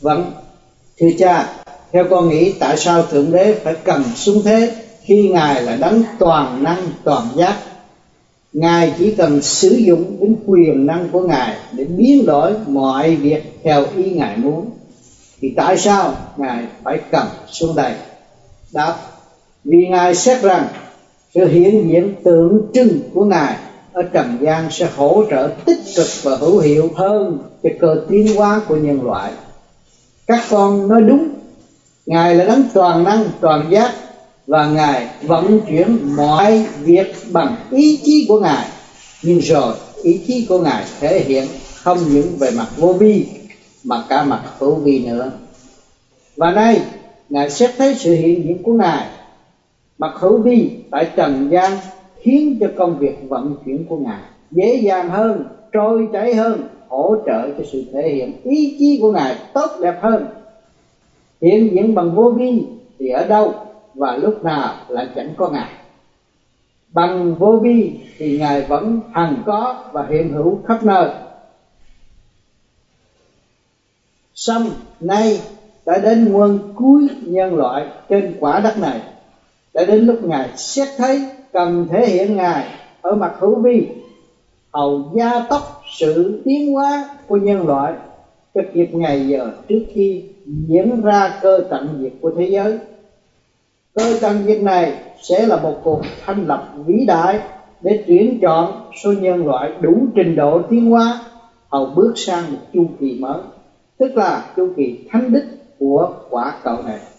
Vâng, thưa cha, theo con nghĩ tại sao Thượng Đế phải cần xuống thế khi Ngài là đấng toàn năng toàn giác? Ngài chỉ cần sử dụng đến quyền năng của Ngài để biến đổi mọi việc theo ý Ngài muốn. Thì tại sao Ngài phải cần xuống đây? Đáp: vì Ngài xét rằng sự hiện diện tượng trưng của Ngài ở trần gian sẽ hỗ trợ tích cực và hữu hiệu hơn cho cơ tiến hóa của nhân loại. Các con nói đúng, Ngài là đấng toàn năng toàn giác và Ngài vận chuyển mọi việc bằng ý chí của Ngài. Nhưng rồi ý chí của Ngài thể hiện không những về mặt vô vi mà cả mặt hữu vi nữa. Và nay Ngài xét thấy sự hiện diện của Ngài mặt hữu vi tại trần gian khiến cho công việc vận chuyển của Ngài dễ dàng hơn, trôi chảy hơn, hỗ trợ cho sự thể hiện ý chí của Ngài tốt đẹp hơn. Hiện diện bằng vô vi thì ở đâu và lúc nào lại chẳng có Ngài. Bằng vô vi thì Ngài vẫn hằng có và hiện hữu khắp nơi. Song nay đã đến muôn cuối nhân loại trên quả đất này, đã đến lúc Ngài xét thấy cần thể hiện Ngài ở mặt hữu vi, hầu gia tốc sự tiến hóa của nhân loại cho kịp ngày giờ trước khi diễn ra cơ tận diệt của thế giới. Cơ tận diệt này sẽ là một cuộc thanh lập vĩ đại để tuyển chọn số nhân loại đủ trình độ tiến hóa, hầu bước sang một chu kỳ mới, tức là chu kỳ thánh đức của quả cầu này.